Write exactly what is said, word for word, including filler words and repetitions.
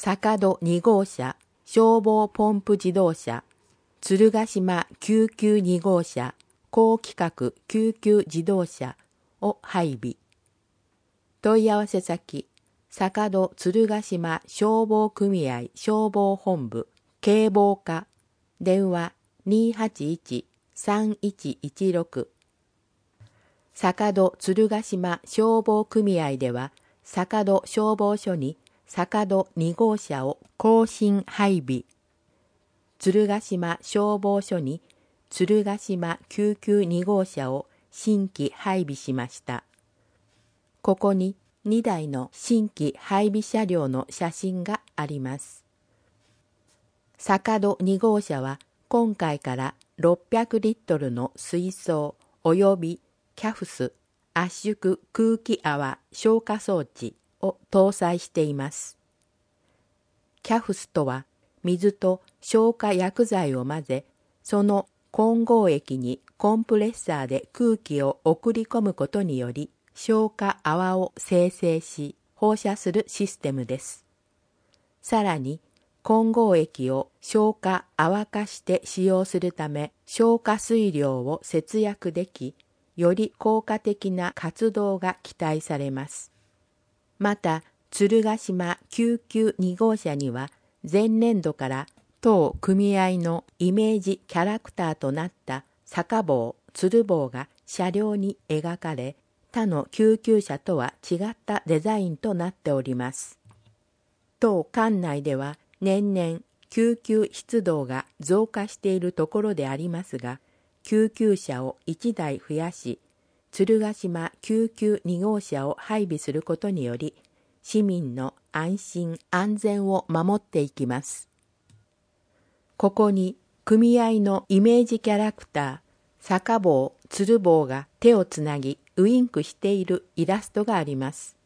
坂戸に号車消防ポンプ自動車、鶴ヶ島救急に号車高規格救急自動車を配備。問い合わせ先、坂戸鶴ヶ島消防組合消防本部警防課、電話 にーはちいち さんいちいちろく。坂戸鶴ヶ島消防組合では、坂戸消防署に坂戸に号車を更新配備。鶴ヶ島消防署に鶴ヶ島救急に号車を新規配備しました。ここににだいの新規配備車両の写真があります。坂戸に号車は今回からろっぴゃくリットルの水槽及びキャフス圧縮空気泡消火装置を搭載しています。キャフスとは水と消火薬剤を混ぜ、その混合液にコンプレッサーで空気を送り込むことにより消火泡を生成し放射するシステムです。さらに混合液を消火泡化して使用するため消火水量を節約でき、より効果的な活動が期待されます。また、鶴ヶ島救急に号車には前年度から当組合のイメージキャラクターとなった坂棒、鶴棒が車両に描かれ、他の救急車とは違ったデザインとなっております。当管内では年々救急出動が増加しているところでありますが、救急車をいちだい増やし、鶴ヶ島救急に号車を配備することにより、市民の安心安全を守っていきます。ここに組合のイメージキャラクター、坂棒、鶴棒が手をつなぎウインクしているイラストがあります。